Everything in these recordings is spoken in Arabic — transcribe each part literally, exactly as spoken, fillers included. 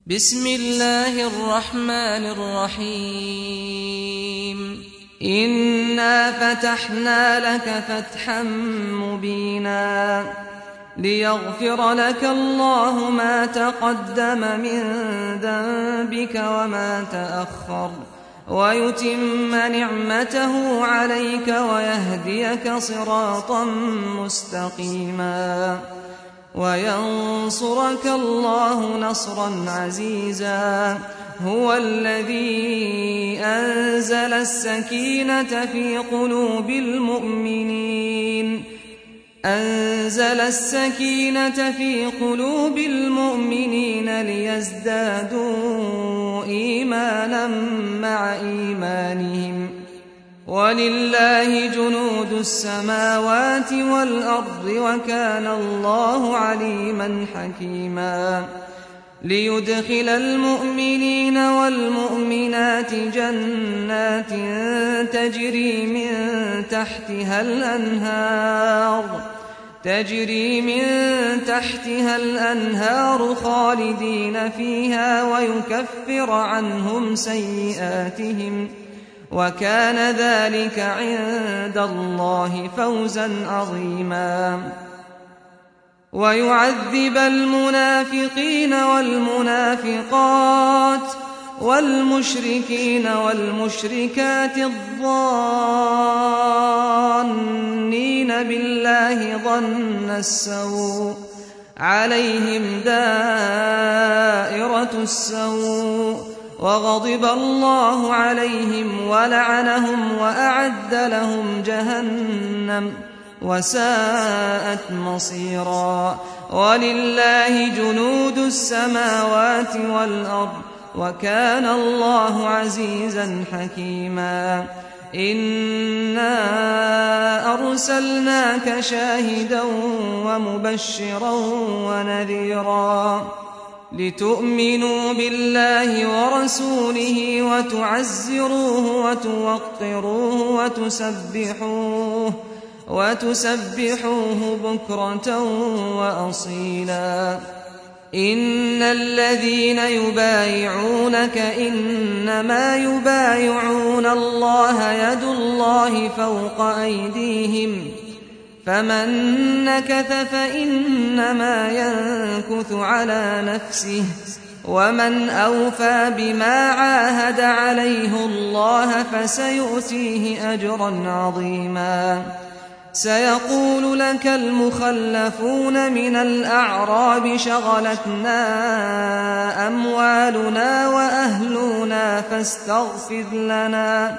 بسم الله الرحمن الرحيم إنا فتحنا لك فتحا مبينا ليغفر لك الله ما تقدم من ذنبك وما تأخر ويتم نعمته عليك ويهديك صراطا مستقيما وينصرك الله نصرا عزيزا هو الذي أنزل السكينة في قلوب المؤمنين أنزل السكينة في قلوب المؤمنين ليزدادوا إيمانا مع إيمانهم ولله جنود السماوات والأرض وكان الله عليما حكيما ليدخل المؤمنين والمؤمنات جنات تجري من تحتها الأنهار تجري من تحتها الأنهار خالدين فيها ويكفر عنهم سيئاتهم وكان ذلك عند الله فوزا عظيما ويعذب المنافقين والمنافقات والمشركين والمشركات الظانين بالله ظن السوء عليهم دائرة السوء وغضب الله عليهم ولعنهم وأعد لهم جهنم وساءت مصيرا ولله جنود السماوات والأرض وكان الله عزيزا حكيما إنا أرسلناك شاهدا ومبشرا ونذيرا لتؤمنوا بالله ورسوله وتعزروه وتوقروه وتسبحوه وتسبحوه بكرة وأصيلا إن الذين يبايعونك إنما يبايعون الله يد الله فوق أيديهم فمن نكث فإنما ينكث على نفسه ومن أوفى بما عاهد عليه الله فسيؤتيه أجرا عظيما سيقول لك المخلفون من الأعراب شغلتنا أموالنا وأهلنا فاستغفر لنا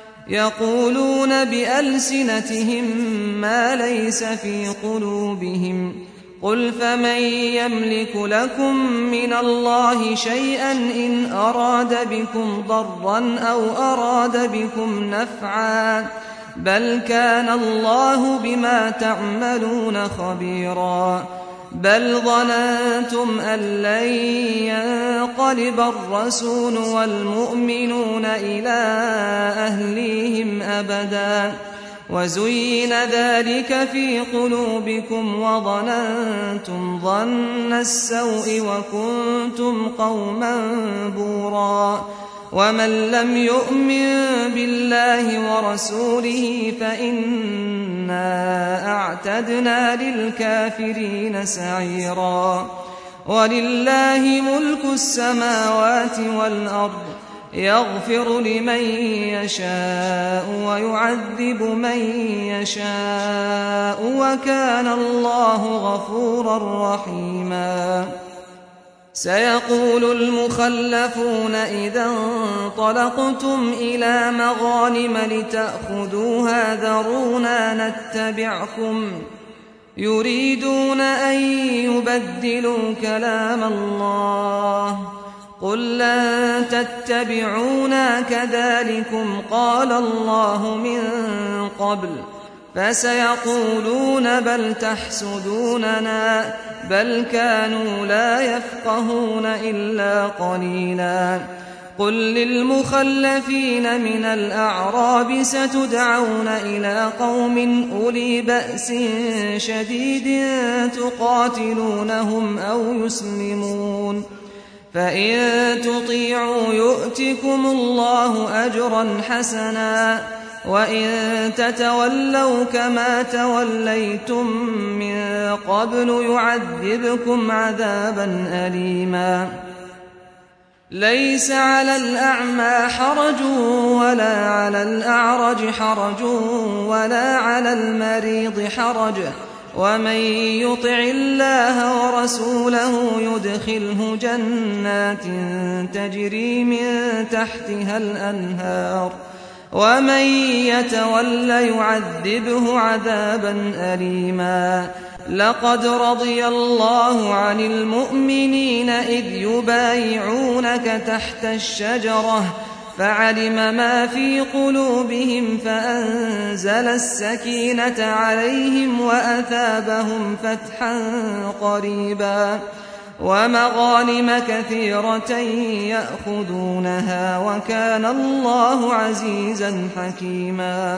يقولون بألسنتهم ما ليس في قلوبهم قل فمن يملك لكم من الله شيئا إن أراد بكم ضرا أو أراد بكم نفعا بل كان الله بما تعملون خبيرا بل ظننتم أن لن ينقلب الرسول والمؤمنون إلى أهليهم أبدا وزين ذلك في قلوبكم وظننتم ظن السوء وكنتم قوما بورا ومن لم يؤمن بالله ورسوله فإنا أعتدنا للكافرين سعيرا ولله ملك السماوات والأرض يغفر لمن يشاء ويعذب من يشاء وكان الله غفورا رحيما سيقول المخلفون إذا انطلقتم إلى مغانم لتأخذوها ذرونا نتبعكم يريدون أن يبدلوا كلام الله قل لن تتبعونا كذلكم قال الله من قبل فسيقولون بل تحسدوننا بل كانوا لا يفقهون إلا قليلا قل للمخلفين من الأعراب ستدعون إلى قوم أولي بأس شديد تقاتلونهم أو يسلمون فإن تطيعوا يؤتكم الله أجرا حسنا وإن تتولوا كما توليتم من قبل يعذبكم عذابا أليما ليس على الأعمى حرج ولا على الأعرج حرج ولا على المريض حرج ومن يطع الله ورسوله يدخله جنات تجري من تحتها الأنهار ومن يتول يعذبه عذابا أليما لقد رضي الله عن المؤمنين إذ يبايعونك تحت الشجرة فعلم ما في قلوبهم فأنزل السكينة عليهم وأثابهم فتحا قريبا ومغانم كثيرة يأخذونها وكان الله عزيزا حكيما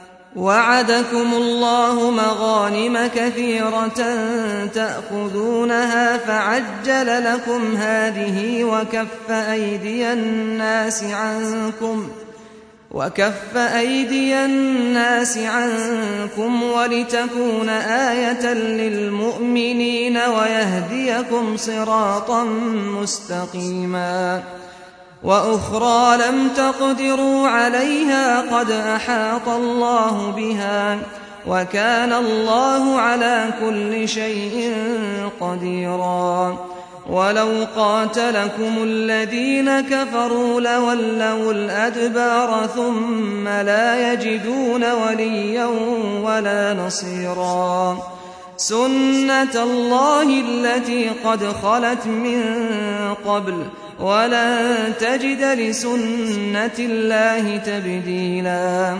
وعدكم الله مغانم كثيرة تأخذونها فعجل لكم هذه وكف أيدي الناس عنكم وكف أيدي الناس عنكم ولتكون آية للمؤمنين ويهديكم صراطا مستقيما وأخرى لم تقدروا عليها قد أحاط الله بها وكان الله على كل شيء قديرا ولو قاتلكم الذين كفروا لولوا الأدبار ثم لا يجدون وليا ولا نصيرا سنة الله التي قد خلت من قبل ولن تجد لسنة الله تبديلا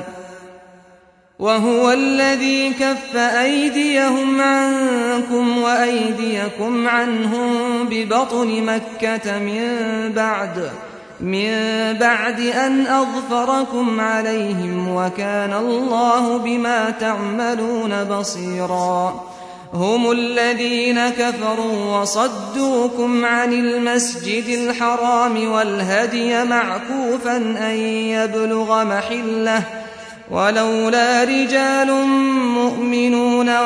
وهو الذي كف أيديهم عنكم وأيديكم عنهم ببطن مكة من بعد من بعد أن أظفركم عليهم وكان الله بما تعملون بصيرا هم الذين كفروا وصدوكم عن المسجد الحرام والهدي معكوفا أن يبلغ محله ولولا رجال مؤمنون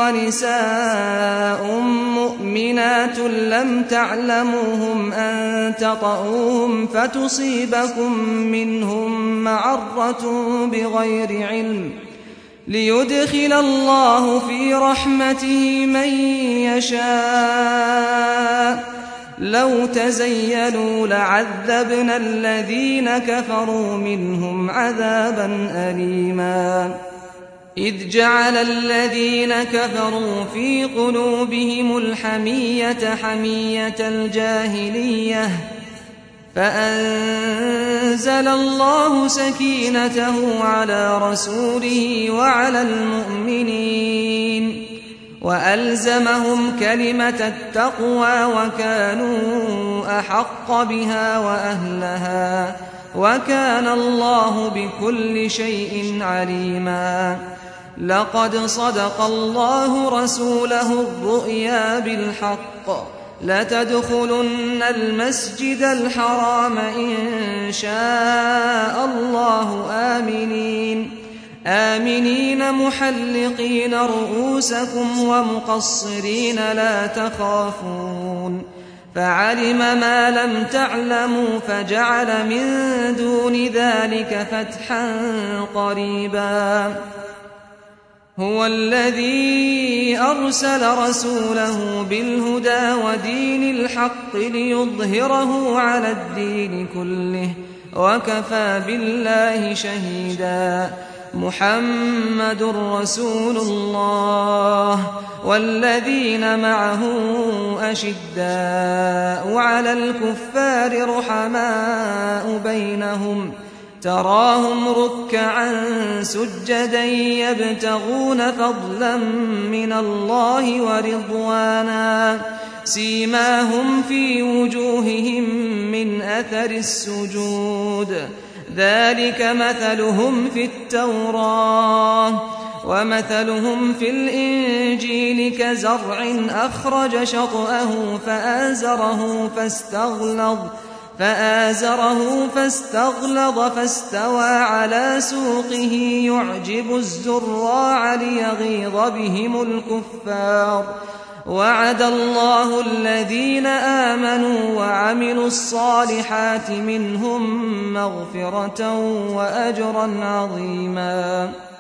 ونساء مؤمنات لم تعلموهم أن تطؤوهم فتصيبكم منهم معرة بغير علم ليدخل الله في رحمته من يشاء لو تزيلوا لعذبنا الذين كفروا منهم عذابا أليما إذ جعل الذين كفروا في قلوبهم الحمية حمية الجاهلية فأنزل الله سكينته على رسوله وعلى المؤمنين وألزمهم كلمة التقوى وكانوا أحق بها وأهلها وكان الله بكل شيء عليما لقد صدق الله رسوله الرؤيا بالحق لتدخلن المسجد الحرام إن شاء الله آمنين آمنين محلقين رؤوسكم ومقصرين لا تخافون فعلم ما لم تعلموا فجعل من دون ذلك فتحا قريبا هو الذي أرسل رسوله بالهدى ودين الحق ليظهره على الدين كله وكفى بالله شهيدا محمد رسول الله والذين معه أشداء على الكفار رحماء بينهم تراهم ركعا سجدا يبتغون فضلا من الله ورضوانا سيماهم في وجوههم من أثر السجود ذلك مثلهم في التوراة ومثلهم في الإنجيل كزرع أخرج شطأه فآزره فاستغلظ فآزره فاستغلظ فاستوى على سوقه يعجب الزراع ليغيظ بهم الكفار وعد الله الذين آمنوا وعملوا الصالحات منهم مغفرة وأجرا عظيما.